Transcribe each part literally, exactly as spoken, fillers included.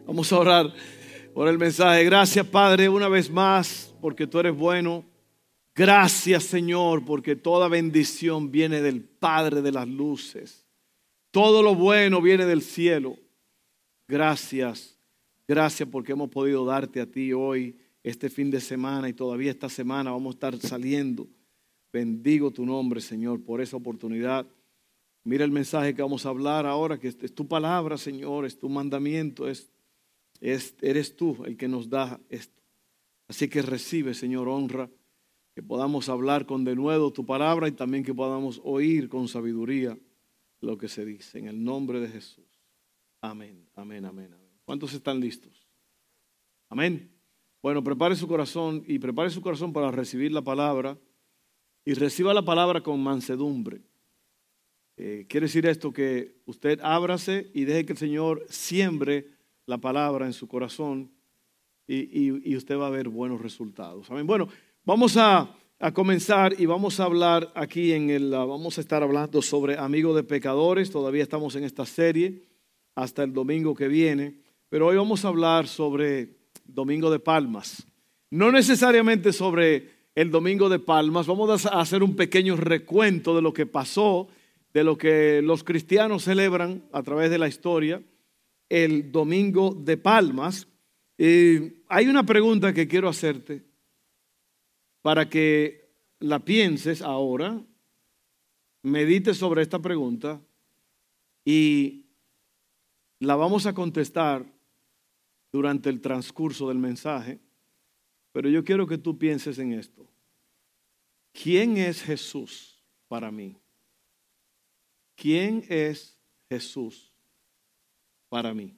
Vamos a orar por el mensaje. Gracias, Padre, una vez más, porque tú eres bueno. Gracias, Señor, porque toda bendición viene del Padre de las luces. Todo lo bueno viene del cielo. Gracias, gracias porque hemos podido darte a ti hoy, este fin de semana, y todavía esta semana vamos a estar saliendo. Bendigo tu nombre, Señor, por esa oportunidad. Mira el mensaje que vamos a hablar ahora, que es tu palabra, Señor, es tu mandamiento, es, es, eres tú el que nos da esto. Así que recibe, Señor, honra, que podamos hablar con denuedo tu palabra y también que podamos oír con sabiduría lo que se dice. En el nombre de Jesús. Amén, amén, amén, amén. ¿Cuántos están listos? Amén. Bueno, prepare su corazón y prepare su corazón para recibir la palabra y reciba la palabra con mansedumbre. Eh, quiere decir esto, que usted ábrase y deje que el Señor siembre la palabra en su corazón y, y, y usted va a ver buenos resultados. Amén. Bueno, vamos a, a comenzar y vamos a hablar aquí en el, vamos a estar hablando sobre amigos de pecadores. Todavía estamos en esta serie hasta el domingo que viene, pero hoy vamos a hablar sobre Domingo de Palmas. No necesariamente sobre el Domingo de Palmas, vamos a hacer un pequeño recuento de lo que pasó, de lo que los cristianos celebran a través de la historia, el Domingo de Palmas. Eh, hay una pregunta que quiero hacerte para que la pienses ahora, medites sobre esta pregunta y la vamos a contestar durante el transcurso del mensaje, pero yo quiero que tú pienses en esto. ¿Quién es Jesús para mí? ¿Quién es Jesús para mí?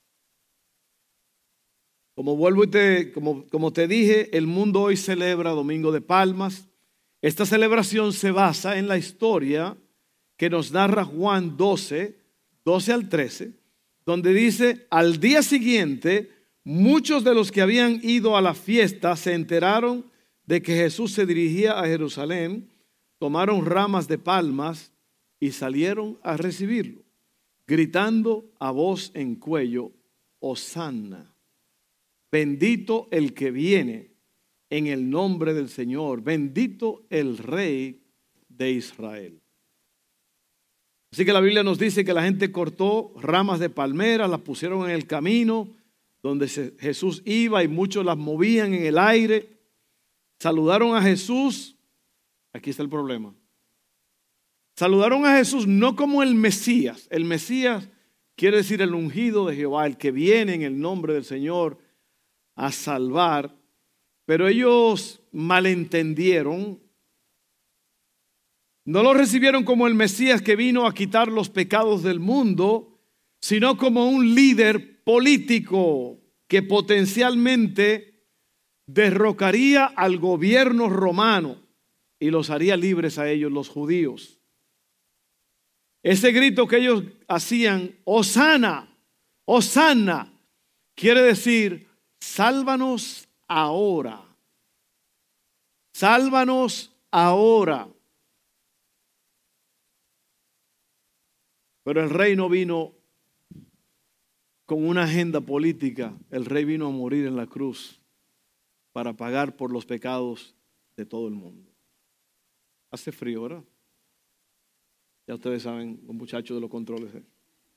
Como vuelvo y te, como, como te dije, el mundo hoy celebra Domingo de Palmas. Esta celebración se basa en la historia que nos narra Juan doce, doce al trece, donde dice: al día siguiente, muchos de los que habían ido a la fiesta se enteraron de que Jesús se dirigía a Jerusalén, tomaron ramas de palmas y salieron a recibirlo, gritando a voz en cuello: Hosanna, bendito el que viene en el nombre del Señor, bendito el Rey de Israel. Así que la Biblia nos dice que la gente cortó ramas de palmera, las pusieron en el camino donde Jesús iba y muchos las movían en el aire. Saludaron a Jesús. Aquí está el problema. Saludaron a Jesús no como el Mesías. El Mesías quiere decir el ungido de Jehová, el que viene en el nombre del Señor a salvar. Pero ellos malentendieron. No lo recibieron como el Mesías que vino a quitar los pecados del mundo, sino como un líder político que potencialmente derrocaría al gobierno romano y los haría libres a ellos, los judíos. Ese grito que ellos hacían, Hosanna, Hosanna, quiere decir: sálvanos ahora, sálvanos ahora. Pero el rey no vino con una agenda política. El rey vino a morir en la cruz para pagar por los pecados de todo el mundo. Hace frío, ¿verdad? Ya ustedes saben, los muchachos de los controles. ¿eh?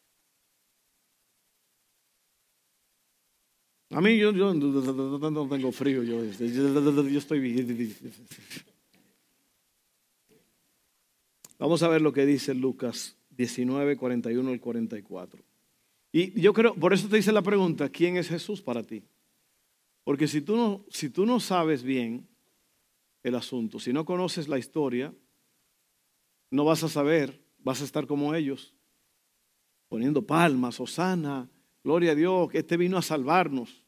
A mí yo, yo no tengo frío, yo, yo, yo estoy bien. Vamos a ver lo que dice Lucas diecinueve, cuarenta y uno al cuarenta y cuatro. Y yo creo, por eso te hice la pregunta: ¿quién es Jesús para ti? Porque si tú no, si tú no sabes bien el asunto, si no conoces la historia, no vas a saber, vas a estar como ellos, poniendo palmas, Hosanna, gloria a Dios, que este vino a salvarnos.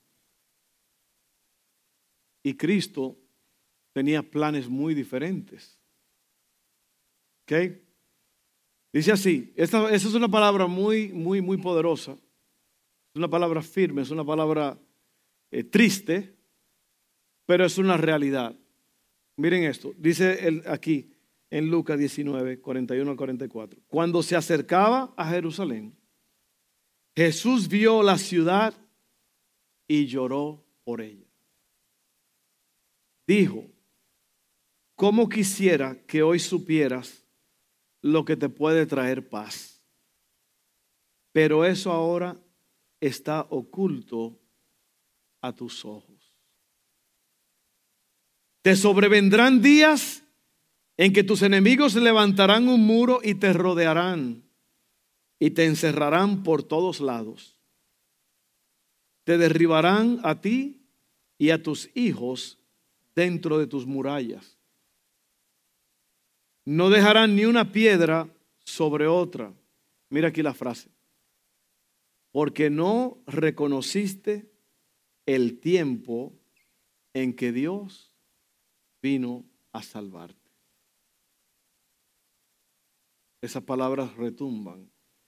Y Cristo tenía planes muy diferentes. ¿Ok? Dice así, esta, esta es una palabra muy, muy, muy poderosa. Es una palabra firme, es una palabra eh, triste, pero es una realidad. Miren esto, dice el, aquí en Lucas diecinueve, cuarenta y uno al cuarenta y cuatro. Cuando se acercaba a Jerusalén, Jesús vio la ciudad y lloró por ella. Dijo: ¿cómo quisiera que hoy supieras lo que te puede traer paz? Pero eso ahora está oculto a tus ojos. Te sobrevendrán días en que tus enemigos levantarán un muro y te rodearán y te encerrarán por todos lados. Te derribarán a ti y a tus hijos dentro de tus murallas. No dejarán ni una piedra sobre otra. Mira aquí la frase. Porque no reconociste el tiempo en que Dios vino a salvarte. Esas palabras retumban.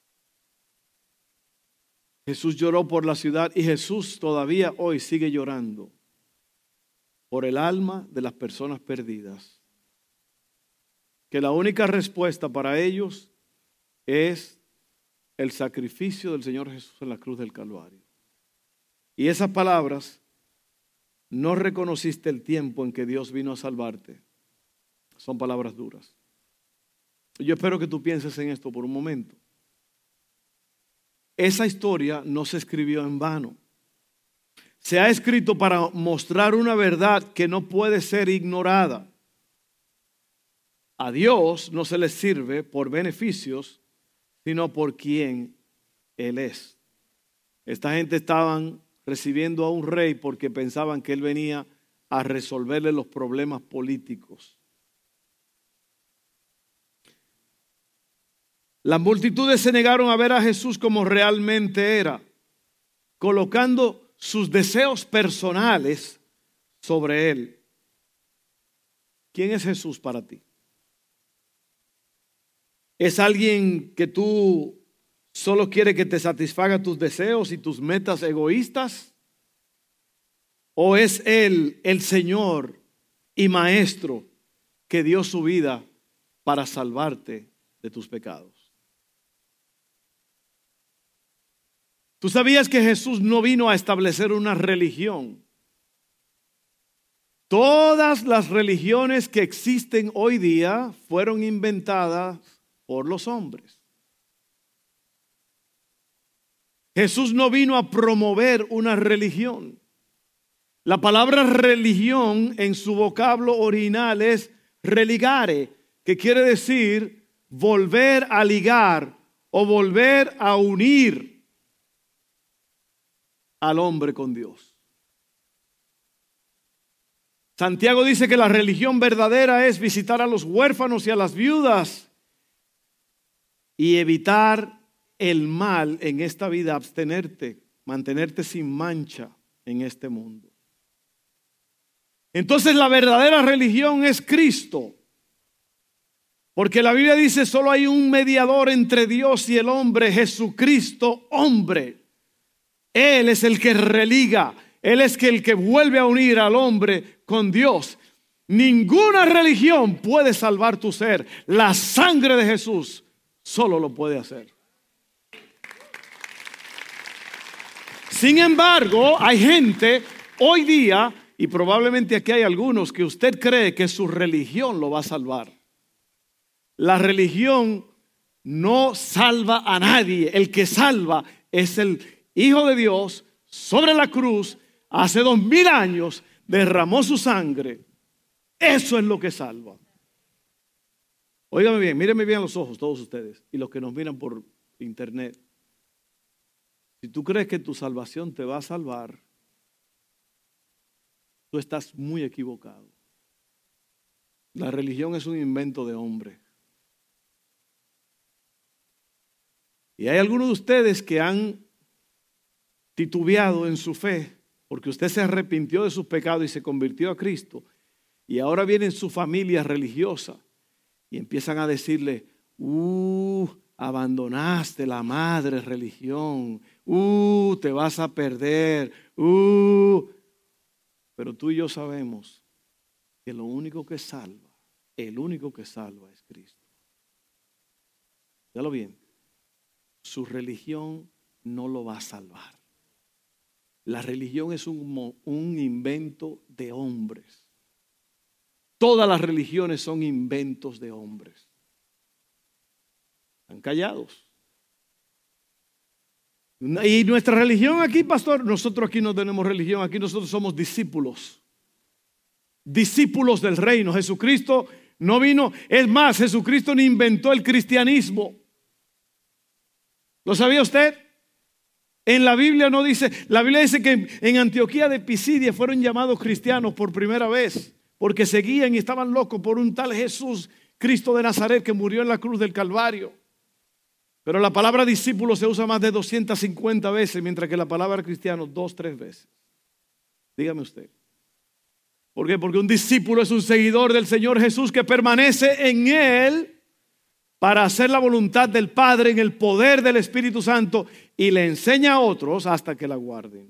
Jesús lloró por la ciudad y Jesús todavía hoy sigue llorando por el alma de las personas perdidas. Que la única respuesta para ellos es el sacrificio del Señor Jesús en la cruz del Calvario. Y esas palabras, no reconociste el tiempo en que Dios vino a salvarte, son palabras duras. Yo espero que tú pienses en esto por un momento. Esa historia no se escribió en vano. Se ha escrito para mostrar una verdad que no puede ser ignorada. A Dios no se le sirve por beneficios, sino por quien Él es. Esta gente estaban recibiendo a un rey porque pensaban que Él venía a resolverle los problemas políticos. Las multitudes se negaron a ver a Jesús como realmente era, colocando sus deseos personales sobre Él. ¿Quién es Jesús para ti? ¿Es alguien que tú solo quiere que te satisfaga tus deseos y tus metas egoístas? ¿O es Él el Señor y Maestro que dio su vida para salvarte de tus pecados? ¿Tú sabías que Jesús no vino a establecer una religión? Todas las religiones que existen hoy día fueron inventadas por los hombres. Jesús no vino a promover una religión. La palabra religión en su vocablo original es religare, que quiere decir volver a ligar o volver a unir al hombre con Dios. Santiago dice que la religión verdadera es visitar a los huérfanos y a las viudas y evitar el mal en esta vida, abstenerte, mantenerte sin mancha en este mundo. Entonces la verdadera religión es Cristo, porque la Biblia dice solo hay un mediador entre Dios y el hombre, Jesucristo hombre. Él es el que religa, Él es el que vuelve a unir al hombre con Dios. Ninguna religión puede salvar tu ser. La sangre de Jesús solo lo puede hacer. Sin embargo, hay gente hoy día, y probablemente aquí hay algunos, que usted cree que su religión lo va a salvar. La religión no salva a nadie. El que salva es el Hijo de Dios sobre la cruz. Hace dos mil años derramó su sangre. Eso es lo que salva. Óigame bien, mírenme bien a los ojos todos ustedes y los que nos miran por internet. Si tú crees que tu salvación te va a salvar, tú estás muy equivocado. La religión es un invento de hombre. Y hay algunos de ustedes que han titubeado en su fe porque usted se arrepintió de sus pecados y se convirtió a Cristo. Y ahora viene su familia religiosa y empiezan a decirle, uh, abandonaste la madre religión, uh, te vas a perder, uh. Pero tú y yo sabemos que lo único que salva, el único que salva es Cristo. Dígalo bien, su religión no lo va a salvar. La religión es un, un invento de hombres. Todas las religiones son inventos de hombres. Están callados. Y nuestra religión aquí, pastor, nosotros aquí no tenemos religión, aquí nosotros somos discípulos. Discípulos del reino. Jesucristo no vino, es más, Jesucristo ni inventó el cristianismo. ¿Lo sabía usted? En la Biblia no dice, la Biblia dice que en Antioquía de Pisidia fueron llamados cristianos por primera vez, porque seguían y estaban locos por un tal Jesús, Cristo de Nazaret, que murió en la cruz del Calvario. Pero la palabra discípulo se usa más de doscientas cincuenta veces, mientras que la palabra cristiano dos, tres veces. Dígame usted. ¿Por qué? Porque un discípulo es un seguidor del Señor Jesús que permanece en Él para hacer la voluntad del Padre en el poder del Espíritu Santo y le enseña a otros hasta que la guarden.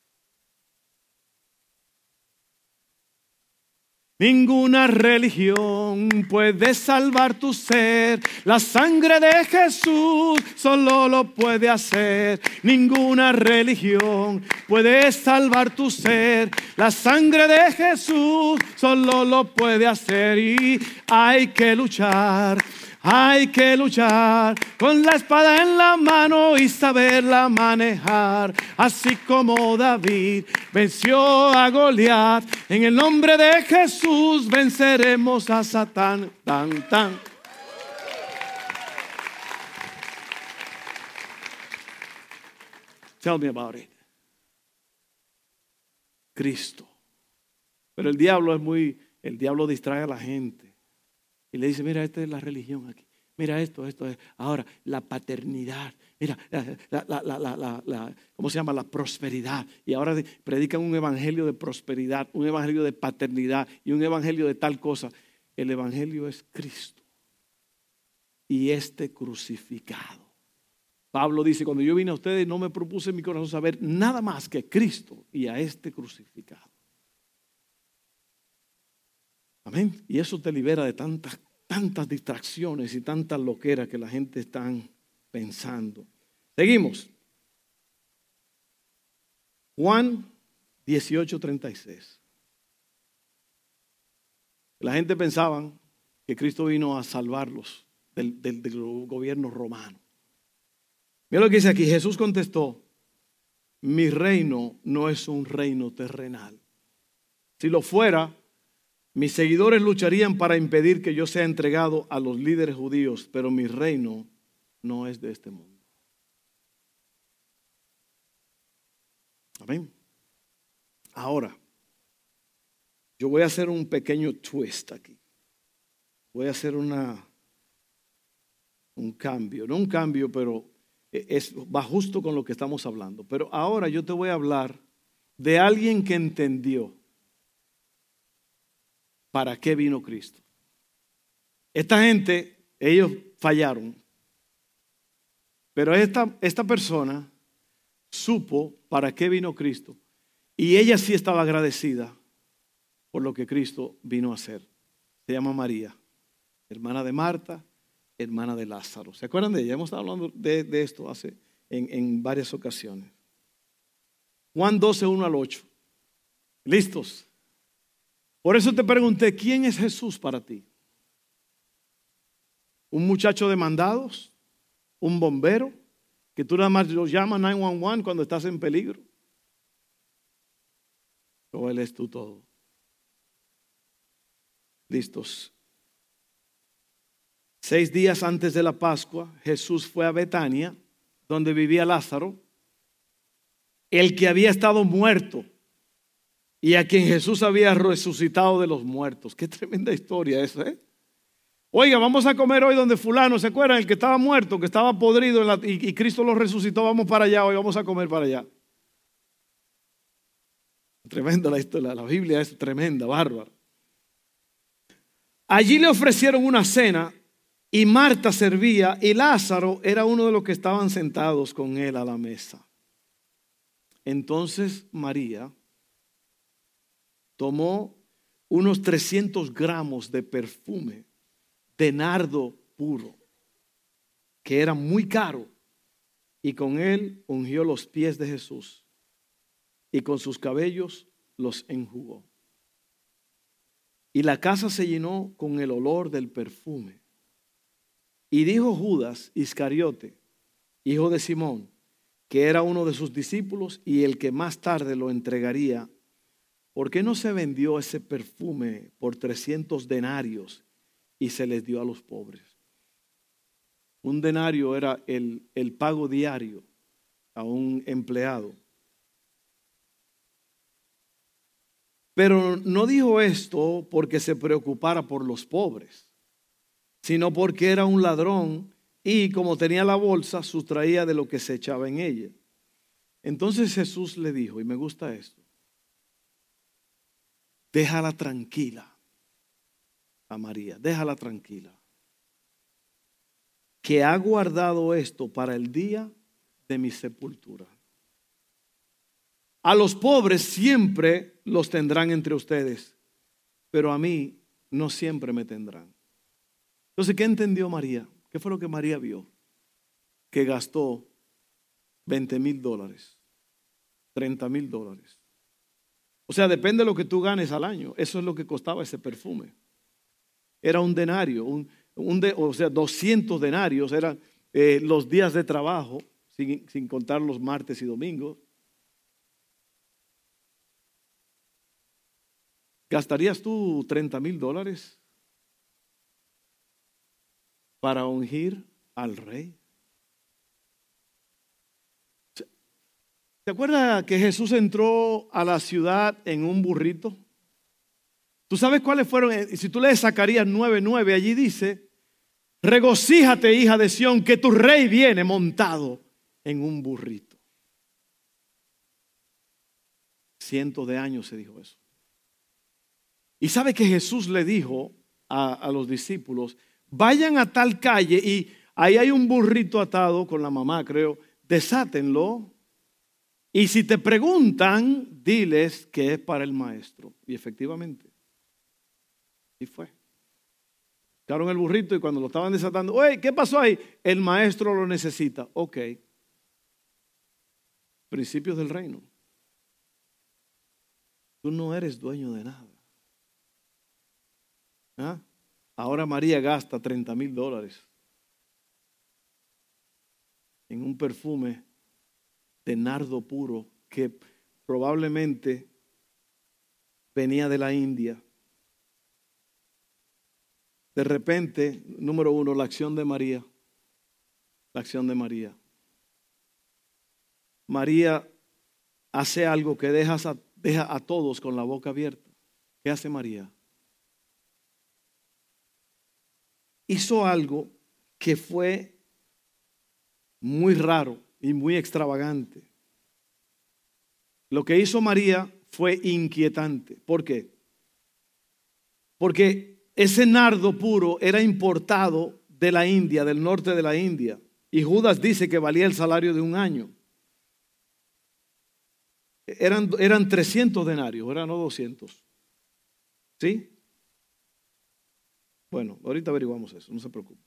Ninguna religión puede salvar tu ser. La sangre de Jesús solo lo puede hacer. Ninguna religión puede salvar tu ser. La sangre de Jesús solo lo puede hacer. Y hay que luchar. Hay que luchar con la espada en la mano y saberla manejar. Así como David venció a Goliat, en el nombre de Jesús venceremos a Satán. Tan, tan. Tell me about it. Cristo. Pero el diablo es muy, el diablo distrae a la gente. Y le dice, mira, esta es la religión aquí. Mira esto, esto es. Ahora, la paternidad. Mira, la, la, la, la, la, la, ¿cómo se llama? La prosperidad. Y ahora predican un evangelio de prosperidad, un evangelio de paternidad y un evangelio de tal cosa. El evangelio es Cristo y este crucificado. Pablo dice, cuando yo vine a ustedes no me propuse en mi corazón saber nada más que Cristo y a este crucificado. Amén. Y eso te libera de tantas, tantas distracciones y tantas loqueras que la gente está pensando. Seguimos. Juan dieciocho, treinta y seis. La gente pensaba que Cristo vino a salvarlos del, del, del gobierno romano. Mira lo que dice aquí. Jesús contestó, mi reino no es un reino terrenal. Si lo fuera, mis seguidores lucharían para impedir que yo sea entregado a los líderes judíos, pero mi reino no es de este mundo. Amén. Ahora, yo voy a hacer un pequeño twist aquí. Voy a hacer una, un cambio, no un cambio, pero es, va justo con lo que estamos hablando. Pero ahora yo te voy a hablar de alguien que entendió ¿para qué vino Cristo? Esta gente, ellos fallaron. Pero esta, esta persona supo para qué vino Cristo. Y ella sí estaba agradecida por lo que Cristo vino a hacer. Se llama María, hermana de Marta, hermana de Lázaro. ¿Se acuerdan de ella? Hemos estado hablando de, de esto hace, en, en varias ocasiones. Juan doce, uno al ocho. ¿Listos? Por eso te pregunté, ¿quién es Jesús para ti? ¿Un muchacho de mandados? ¿Un bombero? Que tú nada más lo llamas nueve uno uno cuando estás en peligro. ¿O Él es tú todo? Listos. Seis días antes de la Pascua, Jesús fue a Betania, donde vivía Lázaro, el que había estado muerto y a quien Jesús había resucitado de los muertos. Qué tremenda historia esa, ¿eh? Oiga, vamos a comer hoy donde fulano, ¿se acuerdan? El que estaba muerto, que estaba podrido en la, y, y Cristo lo resucitó, vamos para allá, hoy vamos a comer para allá. Tremenda la historia, la Biblia es tremenda, bárbara. Allí le ofrecieron una cena y Marta servía y Lázaro era uno de los que estaban sentados con él a la mesa. Entonces María tomó unos trescientos gramos de perfume de nardo puro, que era muy caro, y con él ungió los pies de Jesús y con sus cabellos los enjugó. Y la casa se llenó con el olor del perfume. Y dijo Judas Iscariote, hijo de Simón, que era uno de sus discípulos y el que más tarde lo entregaría: ¿por qué no se vendió ese perfume por trescientos denarios y se les dio a los pobres? Un denario era el, el pago diario a un empleado. Pero no dijo esto porque se preocupara por los pobres, sino porque era un ladrón y, como tenía la bolsa, sustraía de lo que se echaba en ella. Entonces Jesús le dijo, y me gusta esto: déjala tranquila a María, déjala tranquila, que ha guardado esto para el día de mi sepultura. A los pobres siempre los tendrán entre ustedes, pero a mí no siempre me tendrán. Entonces, ¿qué entendió María? ¿Qué fue lo que María vio? Que gastó veinte mil dólares, treinta mil dólares. O sea, depende de lo que tú ganes al año. Eso es lo que costaba ese perfume. Era un denario, un, un de, o sea, doscientos denarios eran eh, los días de trabajo, sin, sin contar los martes y domingos. ¿Gastarías tú treinta mil dólares para ungir al rey? ¿Te acuerdas que Jesús entró a la ciudad en un burrito? ¿Tú sabes cuáles fueron? Si tú lees Zacarías nueve nueve, allí dice: regocíjate, hija de Sión, que tu rey viene montado en un burrito. Cientos de años se dijo eso. Y sabe que Jesús le dijo a, a los discípulos: vayan a tal calle y ahí hay un burrito atado con la mamá, creo, desátenlo. Y si te preguntan, diles que es para el maestro. Y efectivamente, y fue. Sacaron el burrito y cuando lo estaban desatando, oye, ¿qué pasó ahí? El maestro lo necesita. Ok. Principios del reino. Tú no eres dueño de nada. ¿Ah? Ahora María gasta treinta mil dólares en un perfume de nardo puro que probablemente venía de la India. De repente, número uno, la acción de María. La acción de María. María hace algo que deja a, deja a todos con la boca abierta. ¿Qué hace María? Hizo algo que fue muy raro y muy extravagante. Lo que hizo María fue inquietante. ¿Por qué? Porque ese nardo puro era importado de la India, del norte de la India. Y Judas dice que valía el salario de un año. Eran, eran trescientos denarios, eran no doscientos. ¿Sí? Bueno, ahorita averiguamos eso, no se preocupe.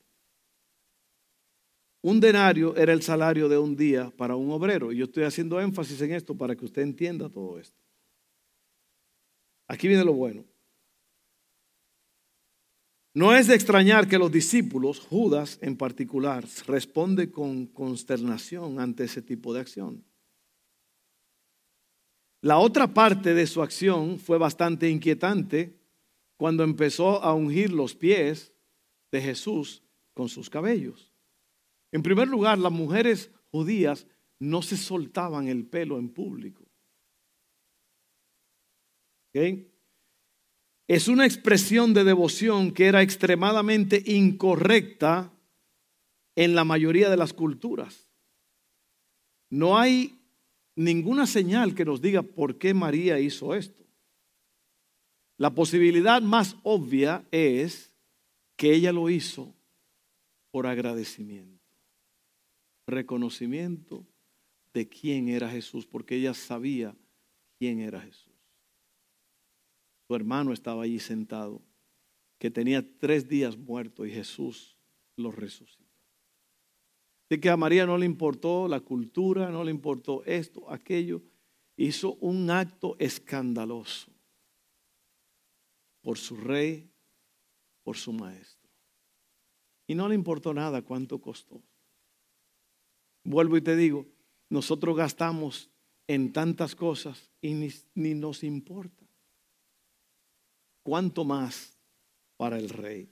Un denario era el salario de un día para un obrero. Y yo estoy haciendo énfasis en esto para que usted entienda todo esto. Aquí viene lo bueno. No es de extrañar que los discípulos, Judas en particular, responde con consternación ante ese tipo de acción. La otra parte de su acción fue bastante inquietante cuando empezó a ungir los pies de Jesús con sus cabellos. En primer lugar, las mujeres judías no se soltaban el pelo en público. ¿Okay? Es una expresión de devoción que era extremadamente incorrecta en la mayoría de las culturas. No hay ninguna señal que nos diga por qué María hizo esto. La posibilidad más obvia es que ella lo hizo por agradecimiento, reconocimiento de quién era Jesús, porque ella sabía quién era Jesús. Su hermano estaba allí sentado, que tenía tres días muerto y Jesús lo resucitó. Así que a María no le importó la cultura, no le importó esto, aquello. hizo un acto escandaloso por su rey, por su maestro. Y no le importó nada cuánto costó. Vuelvo y te digo, nosotros gastamos en tantas cosas y ni, ni nos importa. ¿Cuánto más para el rey?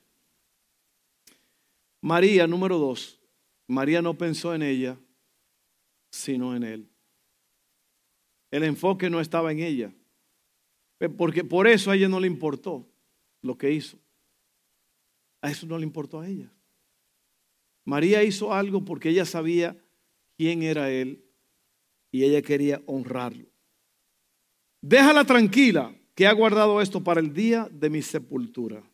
María, número dos. María no pensó en ella, sino en él. El enfoque no estaba en ella. Porque por eso a ella no le importó lo que hizo. A eso no le importó a ella. María hizo algo porque ella sabía quién era él y ella quería honrarlo. Déjala tranquila que ha guardado esto para el día de mi sepultura.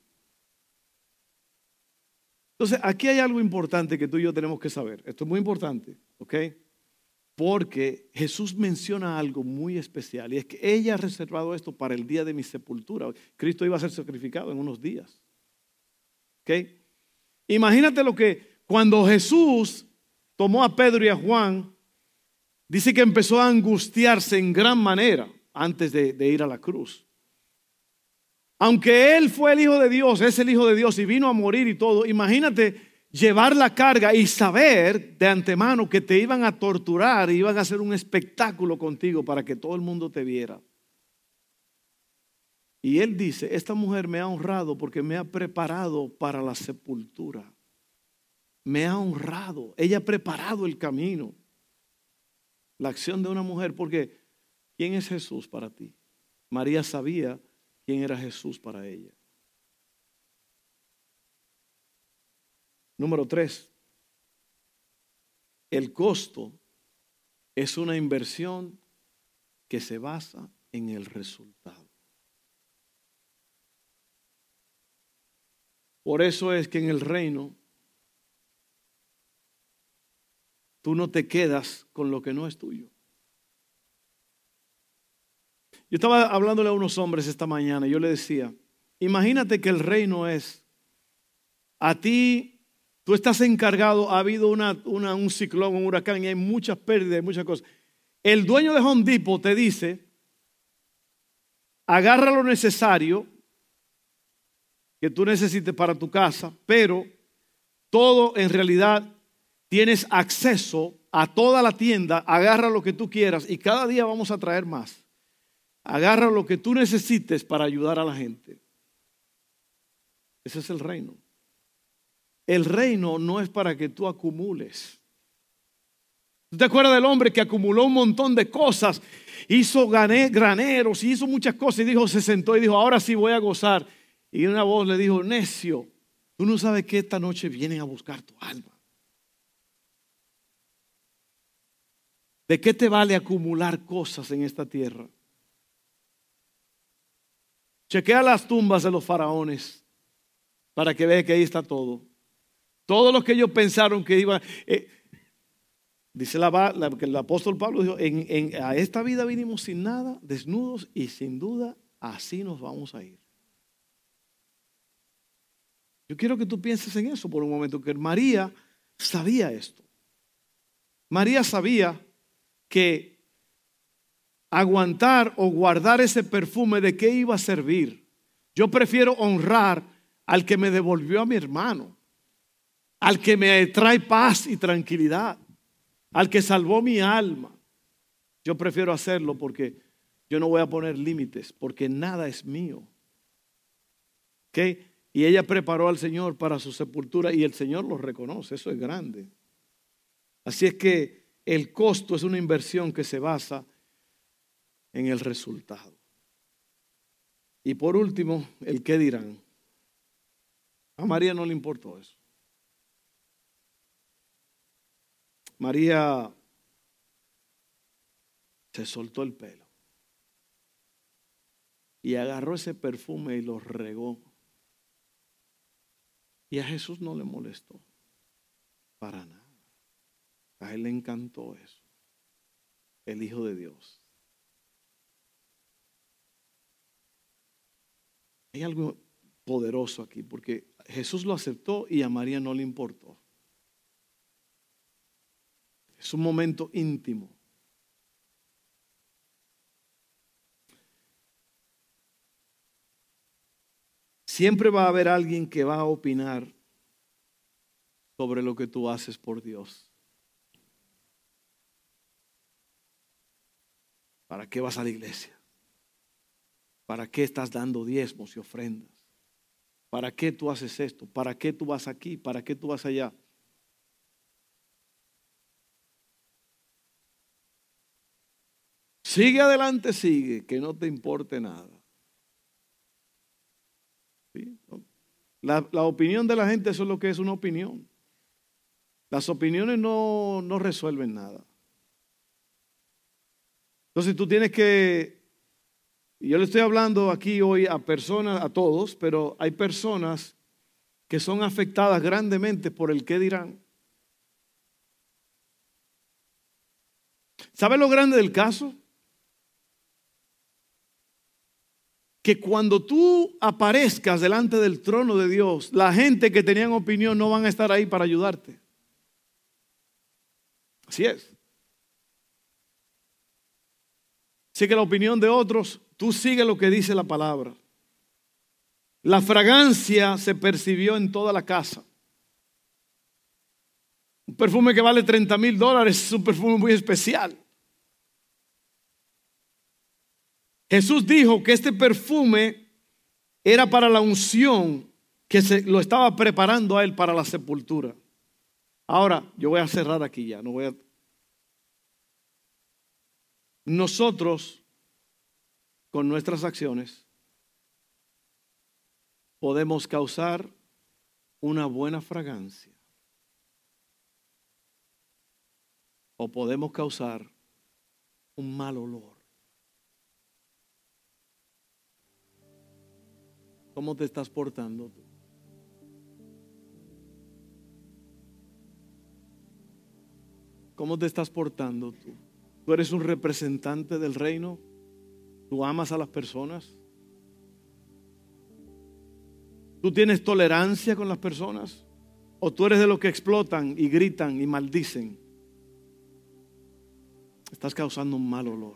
Entonces, aquí hay algo importante que tú y yo tenemos que saber. Esto es muy importante, ¿ok? Porque Jesús menciona algo muy especial y es que ella ha reservado esto para el día de mi sepultura. Cristo iba a ser sacrificado en unos días. ¿Ok? Imagínate lo que cuando Jesús tomó a Pedro y a Juan, dice que empezó a angustiarse en gran manera antes de, de ir a la cruz. Aunque Él fue el Hijo de Dios, es el Hijo de Dios y vino a morir y todo, imagínate llevar la carga y saber de antemano que te iban a torturar y iban a hacer un espectáculo contigo para que todo el mundo te viera. Y Él dice, esta mujer me ha honrado porque me ha preparado para la sepultura. Me ha honrado, ella ha preparado el camino. La acción de una mujer, porque ¿quién es Jesús para ti? María sabía quién era Jesús para ella. Número tres, el costo es una inversión que se basa en el resultado. Por eso es que en el reino tú no te quedas con lo que no es tuyo. Yo estaba hablándole a unos hombres esta mañana y yo le decía, imagínate que el reino es a ti. Tú estás encargado, ha habido una, una, un ciclón, un huracán y hay muchas pérdidas, muchas cosas. El dueño de Home Depot te dice, agarra lo necesario que tú necesites para tu casa, pero todo en realidad tienes acceso a toda la tienda, agarra lo que tú quieras y cada día vamos a traer más. Agarra lo que tú necesites para ayudar a la gente. Ese es el reino. El reino no es para que tú acumules. ¿Tú te acuerdas del hombre que acumuló un montón de cosas? Hizo graneros y hizo muchas cosas y dijo, se sentó y dijo, ahora sí voy a gozar. Y una voz le dijo, necio, tú no sabes que esta noche vienen a buscar tu alma. ¿De qué te vale acumular cosas en esta tierra? Chequea las tumbas de los faraones para que veas que ahí está todo. Todo lo que ellos pensaron que iba, eh, dice la, la, que el apóstol Pablo dijo, en, en, a esta vida vinimos sin nada, desnudos y sin duda así nos vamos a ir. Yo quiero que tú pienses en eso por un momento, que María sabía esto. María sabía que aguantar o guardar ese perfume, ¿de qué iba a servir? Yo prefiero honrar al que me devolvió a mi hermano, al que me trae paz y tranquilidad, al que salvó mi alma. Yo prefiero hacerlo porque yo no voy a poner límites, porque nada es mío. ¿Ok? Y ella preparó al Señor para su sepultura y el Señor lo reconoce, eso es grande. Así es que el costo es una inversión que se basa en el resultado. Y por último, el qué dirán. A María no le importó eso. María se soltó el pelo y agarró ese perfume y lo regó. Y a Jesús no le molestó para nada. A él le encantó eso. El Hijo de Dios. Hay algo poderoso aquí porque Jesús lo aceptó y a María no le importó. Es un momento íntimo. siempre va a haber alguien que va a opinar sobre lo que tú haces por Dios. ¿Para qué vas a la iglesia? ¿Para qué estás dando diezmos y ofrendas? ¿Para qué tú haces esto? ¿Para qué tú vas aquí? ¿Para qué tú vas allá? Sigue adelante, sigue, que no te importe nada. ¿Sí? La, la opinión de la gente, eso es lo que es una opinión. Las opiniones no, no resuelven nada. Entonces tú tienes que, yo le estoy hablando aquí hoy a personas, a todos, pero hay personas que son afectadas grandemente por el qué dirán. ¿Sabe lo grande del caso? Que cuando tú aparezcas delante del trono de Dios, la gente que tenían opinión no van a estar ahí para ayudarte. Así es. Así que la opinión de otros, tú sigue lo que dice la palabra. La fragancia se percibió en toda la casa. Un perfume que vale treinta mil dólares es un perfume muy especial. Jesús dijo que este perfume era para la unción, que se lo estaba preparando a él para la sepultura. Ahora, yo voy a cerrar aquí ya, no voy a... Nosotros, con nuestras acciones, podemos causar una buena fragancia. O podemos causar un mal olor. ¿Cómo te estás portando tú? ¿Cómo te estás portando tú? ¿Tú eres un representante del reino? ¿Tú amas a las personas? ¿Tú tienes tolerancia con las personas? ¿O tú eres de los que explotan y gritan y maldicen? Estás causando un mal olor.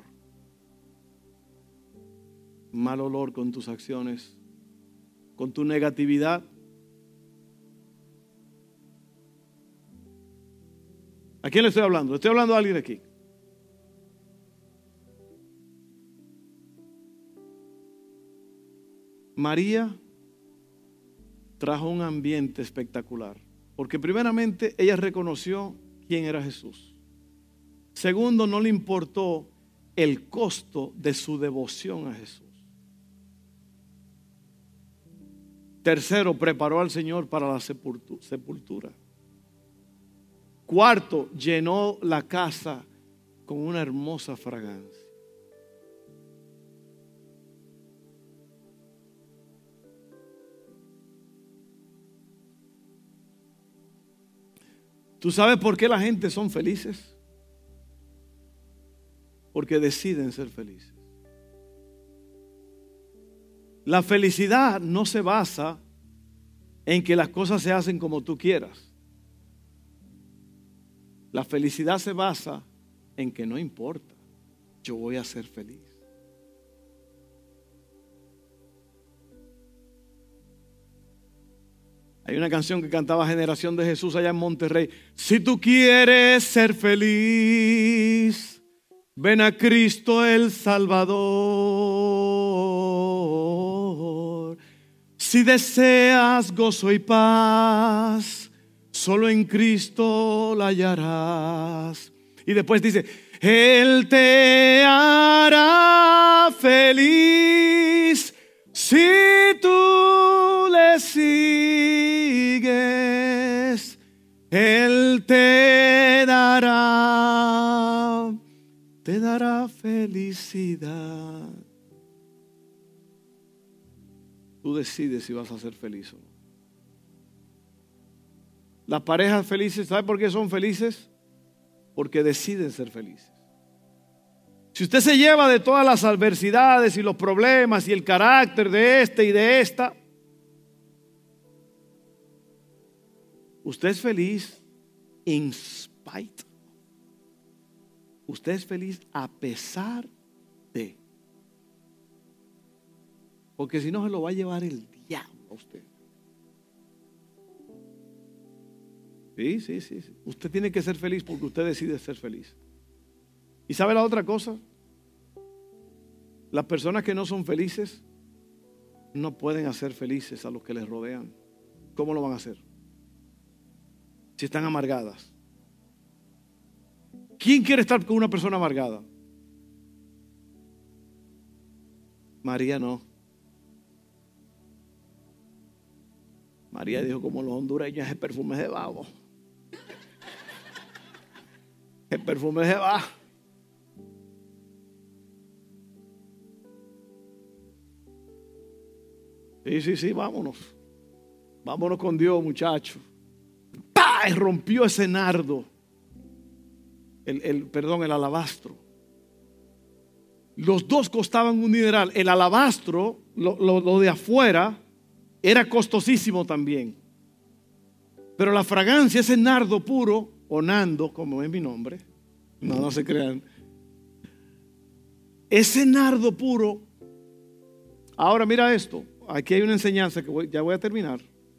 Un mal olor con tus acciones, con tu negatividad. ¿A quién le estoy hablando? Estoy hablando a alguien aquí. María trajo un ambiente espectacular, porque primeramente ella reconoció quién era Jesús. Segundo, no le importó el costo de su devoción a Jesús. Tercero, preparó al Señor para la sepultura. Cuarto, llenó la casa con una hermosa fragancia. ¿Tú sabes por qué la gente son felices? Porque deciden ser felices. La felicidad no se basa en que las cosas se hacen como tú quieras. La felicidad se basa en que no importa, yo voy a ser feliz. Hay una canción que cantaba Generación de Jesús allá en Monterrey. Si tú quieres ser feliz, ven a Cristo el Salvador. Si deseas gozo y paz, solo en Cristo la hallarás. Y después dice, Él te hará feliz si tú le sigues. Él te dará, te dará felicidad. Tú decides si vas a ser feliz o no. Las parejas felices, ¿sabe por qué son felices? Porque deciden ser felices. Si usted se lleva de todas las adversidades y los problemas y el carácter de este y de esta, usted es feliz in spite. Usted es feliz a pesar de. Porque si no se lo va a llevar el diablo. a usted. Sí, sí, sí, sí. Usted tiene que ser feliz porque usted decide ser feliz. ¿Y sabe la otra cosa? Las personas que no son felices no pueden hacer felices a los que les rodean. ¿Cómo lo van a hacer? Si están amargadas. ¿Quién quiere estar con una persona amargada? María no. María dijo, como los hondureños, el perfume de babo. El perfume se va. Sí, sí, sí, vámonos. Vámonos con Dios, muchachos. ¡Pah! Y rompió ese nardo. El, el, perdón, el alabastro. Los dos costaban un dineral. El alabastro, lo, lo, lo de afuera, era costosísimo también. Pero la fragancia, ese nardo puro, o Nando, como es mi nombre, no, no se crean. Ese nardo puro. Ahora mira esto. Aquí hay una enseñanza que voy, ya voy a terminar.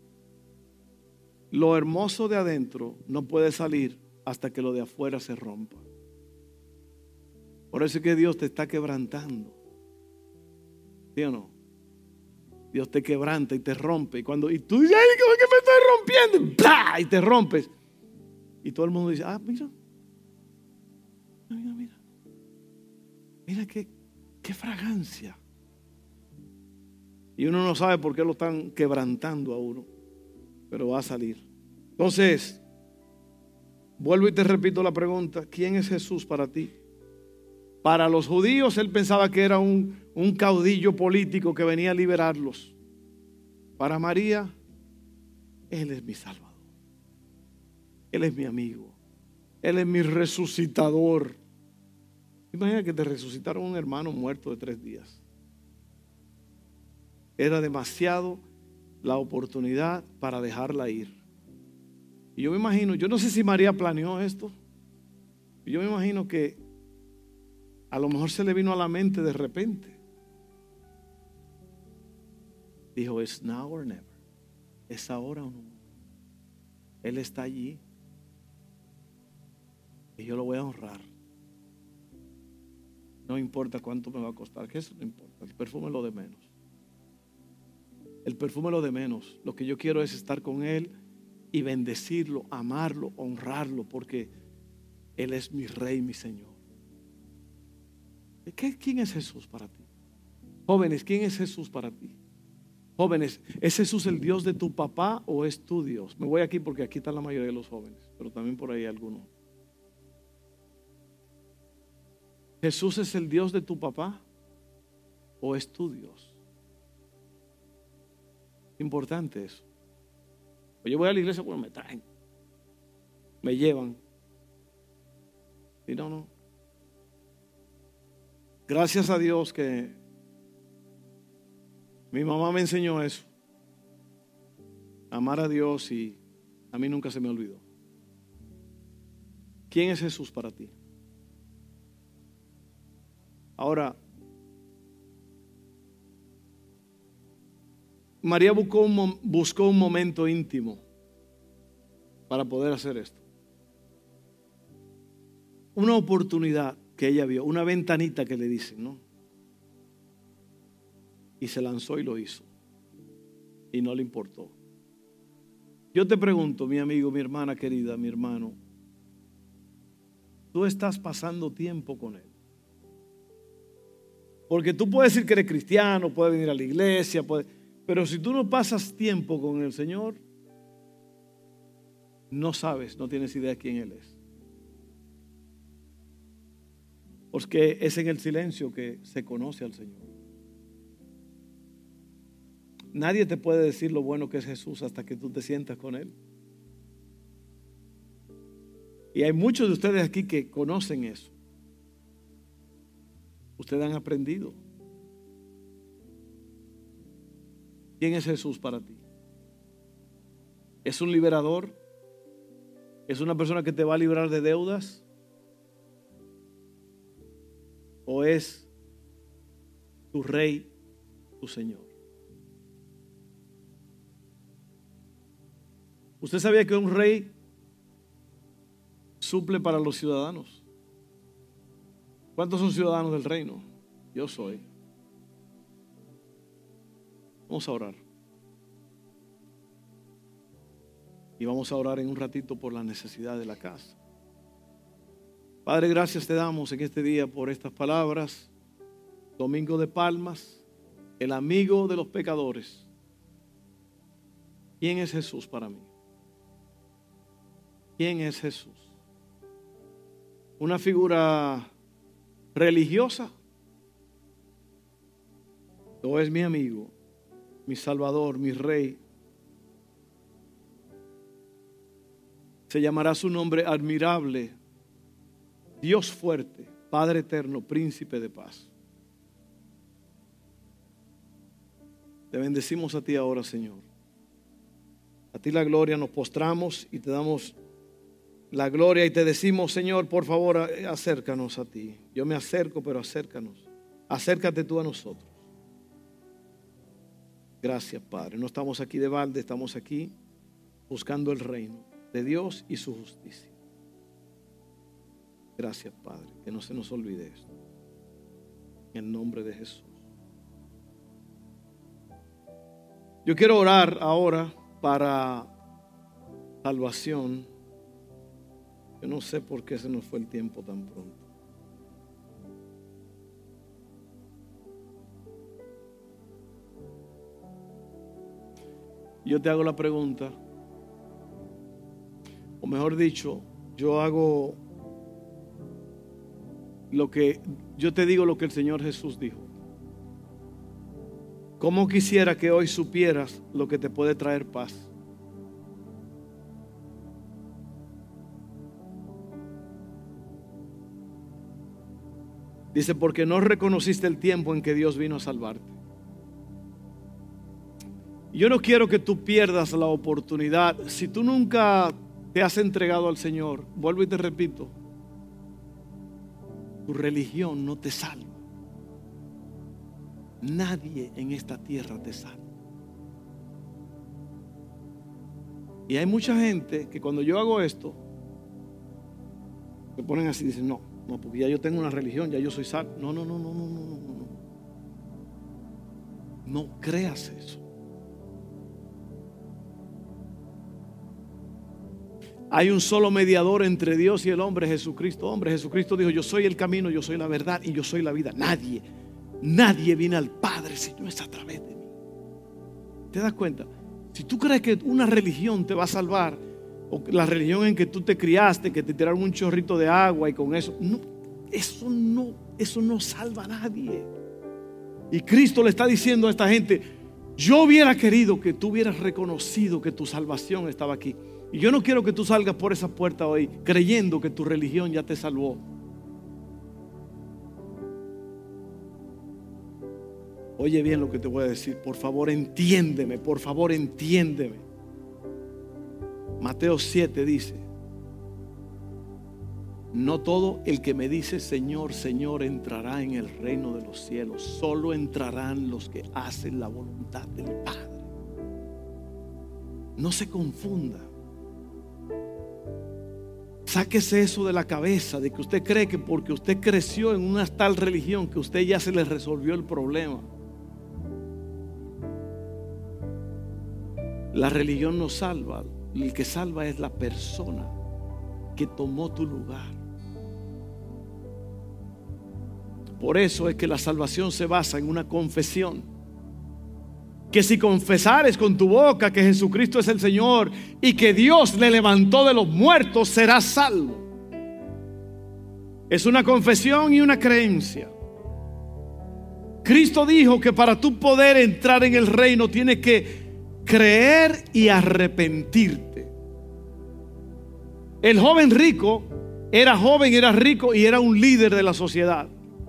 Lo hermoso de adentro no puede salir hasta que lo de afuera se rompa. Por eso es que Dios te está quebrantando. ¿Sí o no? Dios te quebranta y te rompe. Y cuando y tú dices, ay, ¿cómo es que me estoy rompiendo? ¡Plah! Y te rompes. Y todo el mundo dice, ah, mira. Mira, mira. Mira qué, qué fragancia. Y uno no sabe por qué lo están quebrantando a uno. Pero va a salir. Entonces, vuelvo y te repito la pregunta. ¿Quién es Jesús para ti? Para los judíos él pensaba que era un, un caudillo político que venía a liberarlos. Para María, Él es mi Salvador. Él es mi amigo. Él es mi resucitador. Imagina que te resucitaron un hermano muerto de tres días. Era demasiado la oportunidad para dejarla ir. Y yo me imagino, yo no sé si María planeó esto. Yo me imagino que a lo mejor se le vino a la mente de repente. Dijo, it's now or never. Es ahora o no. Él está allí. Y yo lo voy a honrar. No importa cuánto me va a costar, que eso no importa. El perfume es lo de menos. El perfume es lo de menos. Lo que yo quiero es estar con Él y bendecirlo, amarlo, honrarlo, porque Él es mi Rey, mi Señor. ¿Qué, ¿Quién es Jesús para ti? Jóvenes, ¿quién es Jesús para ti? Jóvenes, ¿es Jesús el Dios de tu papá o es tu Dios? Me voy aquí porque aquí están la mayoría de los jóvenes, pero también por ahí hay algunos. ¿Jesús es el Dios de tu papá o es tu Dios? Importante eso. Yo voy a la iglesia, bueno, me traen, me llevan. Y no, no. Gracias a Dios que mi mamá me enseñó eso. Amar a Dios, y a mí nunca se me olvidó. ¿Quién es Jesús para ti? Ahora, María buscó un, buscó un momento íntimo para poder hacer esto. Una oportunidad que ella vio, una ventanita que le dicen, ¿no? Y se lanzó y lo hizo. Y no le importó. Yo te pregunto, mi amigo, mi hermana querida, mi hermano, tú estás pasando tiempo con Él. Porque tú puedes decir que eres cristiano, puedes venir a la iglesia, puedes, pero si tú no pasas tiempo con el Señor, no sabes, no tienes idea de quién Él es. Porque es en el silencio que se conoce al Señor. Nadie te puede decir lo bueno que es Jesús hasta que tú te sientas con Él. Y hay muchos de ustedes aquí que conocen eso. Ustedes han aprendido. ¿Quién es Jesús para ti? ¿Es un liberador? ¿Es una persona que te va a librar de deudas? ¿O es tu Rey, tu Señor? ¿Usted sabía que un rey suple para los ciudadanos? ¿Cuántos son ciudadanos del reino? Yo soy. Vamos a orar. Y vamos a orar en un ratito por la necesidad de la casa. Padre, gracias te damos en este día por estas palabras. Domingo de Palmas, el amigo de los pecadores. ¿Quién es Jesús para mí? ¿Quién es Jesús? ¿Una figura religiosa? ¿O es mi amigo, mi Salvador, mi Rey? Se llamará su nombre admirable, Dios fuerte, Padre eterno, Príncipe de paz. Te bendecimos a ti ahora, Señor. A ti la gloria, nos postramos y te damos la gloria y te decimos, Señor, por favor, acércanos a ti. Yo me acerco, pero acércanos. Acércate tú a nosotros. Gracias, Padre. No estamos aquí de balde, estamos aquí buscando el reino de Dios y su justicia. Gracias, Padre, que no se nos olvide esto. En el nombre de Jesús. Yo quiero orar ahora para salvación. Yo no sé por qué se nos fue el tiempo tan pronto. Yo te hago la pregunta, o mejor dicho, yo hago lo que, yo te digo lo que el Señor Jesús dijo. ¿Cómo quisiera que hoy supieras lo que te puede traer paz? Dice, porque no reconociste el tiempo en que Dios vino a salvarte. Yo no quiero que tú pierdas la oportunidad. Si tú nunca te has entregado al Señor, vuelvo y te repito, tu religión no te salva. Nadie en esta tierra te salva. Y hay mucha gente que cuando yo hago esto, se ponen así y dicen, no, no, porque ya yo tengo una religión, ya yo soy salvo. No, no, no, no, no, no, no, no. No creas eso. Hay un solo mediador entre Dios y el hombre, Jesucristo. Hombre, Jesucristo dijo, yo soy el camino, yo soy la verdad y yo soy la vida. Nadie, nadie viene al Padre si no es a través de mí. ¿Te das cuenta? Si tú crees que una religión te va a salvar, o la religión en que tú te criaste, que te tiraron un chorrito de agua y con eso, no, eso no, eso no salva a nadie. Y Cristo le está diciendo a esta gente, yo hubiera querido que tú hubieras reconocido que tu salvación estaba aquí. Y yo no quiero que tú salgas por esa puerta hoy creyendo que tu religión ya te salvó. Oye bien lo que te voy a decir. Por favor, entiéndeme. Por favor, entiéndeme. Mateo siete dice, no todo el que me dice Señor, Señor entrará en el reino de los cielos. Solo entrarán los que hacen la voluntad del Padre. No se confunda. Sáquese eso de la cabeza, de que usted cree que porque usted creció en una tal religión que usted ya se le resolvió el problema. La religión no salva. El que salva es la persona que tomó tu lugar. Por eso es que la salvación se basa en una confesión. Que si confesares con tu boca que Jesucristo es el Señor y que Dios le levantó de los muertos, serás salvo. Es una confesión y una creencia. Cristo dijo que para tú poder entrar en el reino tienes que creer y arrepentirte. El joven rico era joven, era rico y era un líder de la sociedad.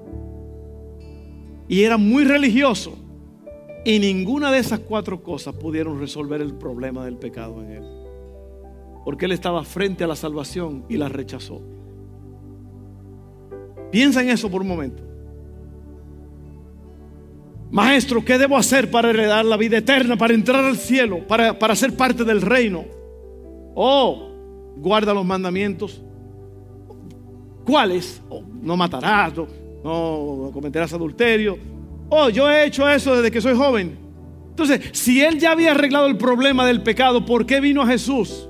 Y era muy religioso. Y ninguna de esas cuatro cosas pudieron resolver el problema del pecado en él. Porque él estaba frente a la salvación y la rechazó. Piensa en eso por un momento. Maestro, ¿qué debo hacer para heredar la vida eterna, para entrar al cielo, para, para ser parte del reino? Oh, guarda los mandamientos. ¿Cuáles? Oh, no matarás, no, no cometerás adulterio. Oh, yo he hecho eso desde que soy joven. Entonces, si él ya había arreglado el problema del pecado, ¿por qué vino a Jesús?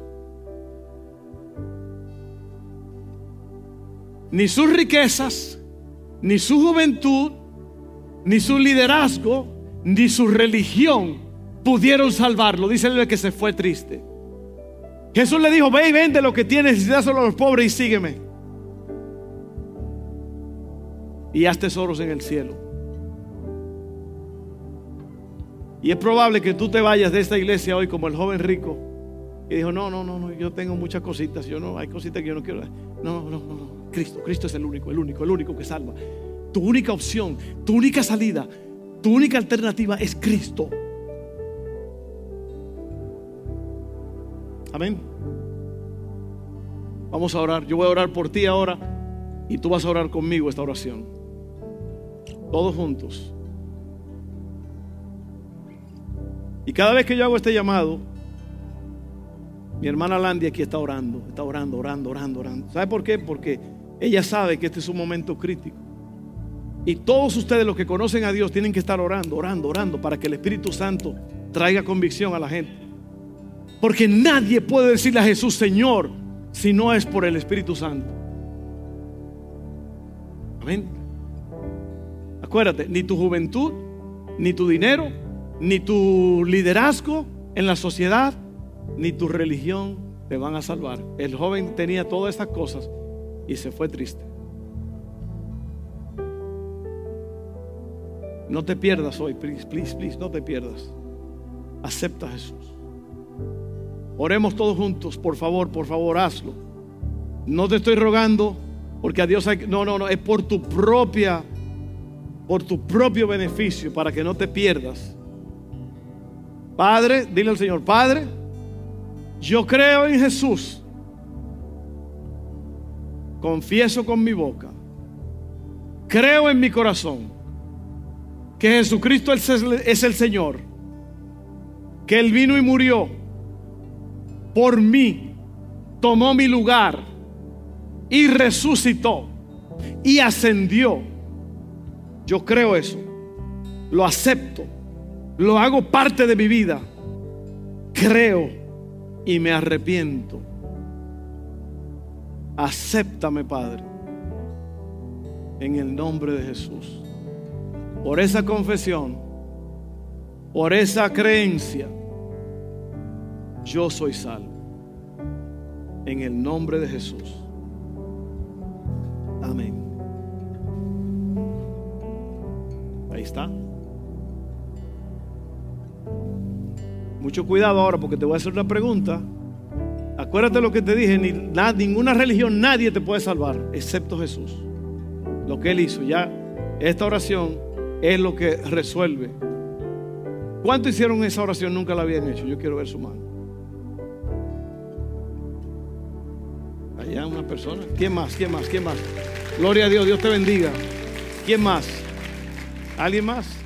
Ni sus riquezas, ni su juventud, ni su liderazgo, ni su religión pudieron salvarlo. Dice el que se fue triste. Jesús le dijo: ve y vende lo que tienes y dáselo a los pobres y sígueme. Y haz tesoros en el cielo. Y es probable que tú te vayas de esta iglesia hoy como el joven rico que dijo: no, no, no, no, yo tengo muchas cositas, yo no, hay cositas que yo no quiero. No, no, no, no. Cristo, Cristo es el único, el único, el único que salva. Tu única opción, tu única salida, tu única alternativa es Cristo. Amén. Vamos a orar. Yo voy a orar por ti ahora y tú vas a orar conmigo esta oración. Todos juntos. Y cada vez que yo hago este llamado, mi hermana Landy aquí está orando, está orando, orando, orando, orando. ¿Sabe por qué? Porque ella sabe que este es un momento crítico. Y todos ustedes, los que conocen a Dios, tienen que estar orando, orando, orando para que el Espíritu Santo traiga convicción a la gente. Porque nadie puede decirle a Jesús Señor si no es por el Espíritu Santo. Amén. Acuérdate, ni tu juventud, ni tu dinero, ni tu liderazgo en la sociedad, ni tu religión te van a salvar. El joven tenía todas estas cosas y se fue triste. No te pierdas hoy, please, please, please, no te pierdas. Acepta a Jesús. Oremos todos juntos, por favor, por favor, hazlo. No te estoy rogando porque a Dios hay, no, no, no, es por tu propia, por tu propio beneficio, para que no te pierdas. Padre, dile al Señor: Padre, yo creo en Jesús. Confieso con mi boca, creo en mi corazón que Jesucristo es el Señor, que Él vino y murió por mí, tomó mi lugar y resucitó y ascendió. Yo creo eso, lo acepto, lo hago parte de mi vida, creo y me arrepiento. Acéptame, Padre, en el nombre de Jesús. Por esa confesión, por esa creencia, yo soy salvo. En el nombre de Jesús. Amén. Ahí está. Mucho cuidado ahora, porque te voy a hacer una pregunta. Acuérdate lo que te dije: ni, na, ninguna religión, nadie te puede salvar excepto Jesús. Lo que Él hizo, ya esta oración es lo que resuelve. ¿Cuántos hicieron esa oración? Nunca la habían hecho. Yo quiero ver su mano. Allá una persona. ¿Quién más? ¿Quién más? ¿Quién más? Gloria a Dios, Dios te bendiga. ¿Quién más? ¿Alguien más?